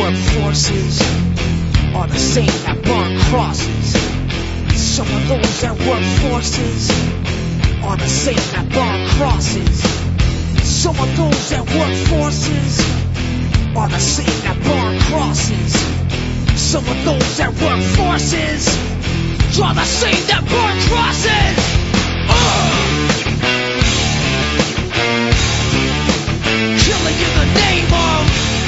work forces are the same that burn crosses. Some of those that work forces are the same that burn crosses. Some of those that work forces are the same that burn crosses. Some of those that work forces are the same that burn crosses. Killing in the name of.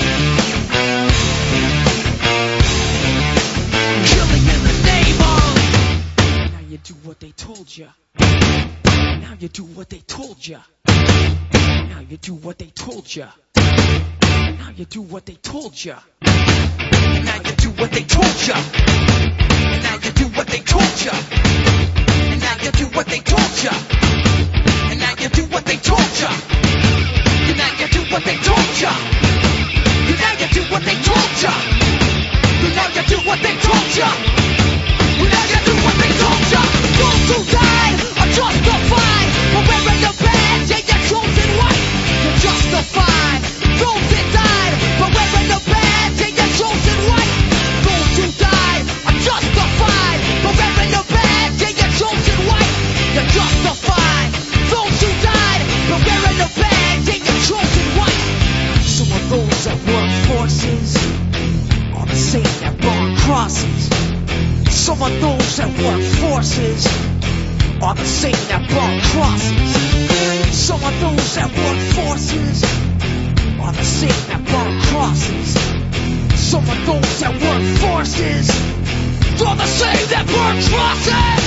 Killing in the name of. Now you do what they told ya. Now you do what they told ya. Now you do what they told ya. Now you do what they told ya. Now you do what they told ya. Now you do what they told ya. And now you do what they told ya. And now you do what they told ya. And now you do what they told ya. And now you do what they told ya. And now you do what they told ya. And now you do what they told ya. Those who died are justified for wearing the badge and your chosen white. You're justified. Those that died for wearing the badge and your chosen white. Those who died are justified for wearing the badge and your chosen white. You're justified. Those who died for wearing the badge and your chosen white. Some of those that work forces are the same that burn crosses. Some of those that work forces are the same that burn crosses. Some of those that work forces are the same that burn crosses. Some of those that work forces are the same that burn crosses.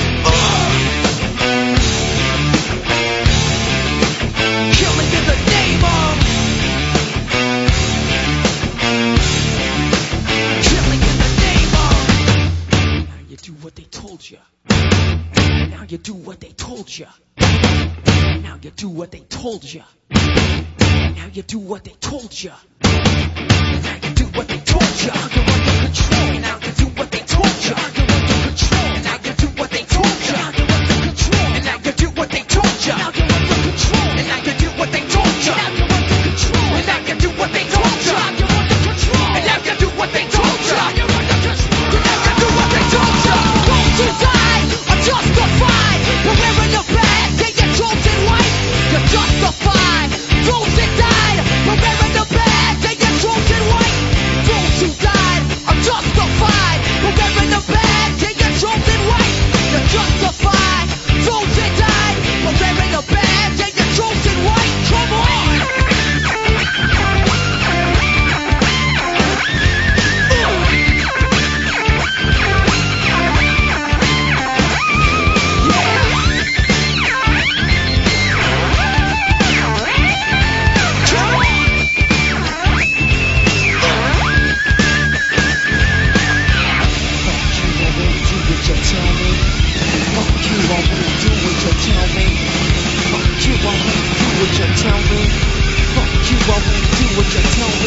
Killing in the name of. Killing in the name of. Now you do what they told ya. Now you do what they told ya. Now you do what they told ya. Now you do what they told ya. Now you do what they told ya. You're under control. Now you do what they told ya. You're under control. Now you do what they told ya. You're under control. And now you do what they told ya. Now you're under control. And now you do what they told ya. Now you're under control. And now you do what they told ya. You're under control. And now you do what they told ya. You're under control. And now you do what they told ya. Those who died are justified for wearing the badge and your chosen white. You're justified. Those that died for wearing the badge and your chosen white. Those who died are justified for wearing the badge and your chosen white. You're justified. Those that died for wearing the badge and your chosen white. Come on.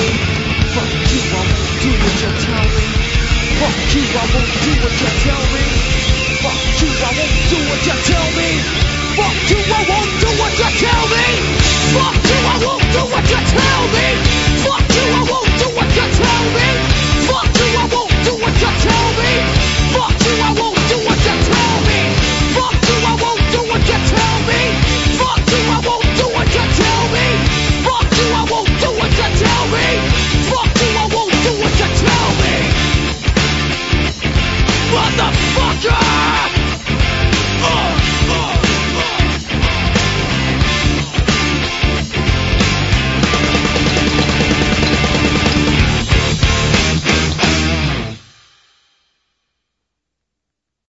Fuck you, I won't do what you tell me.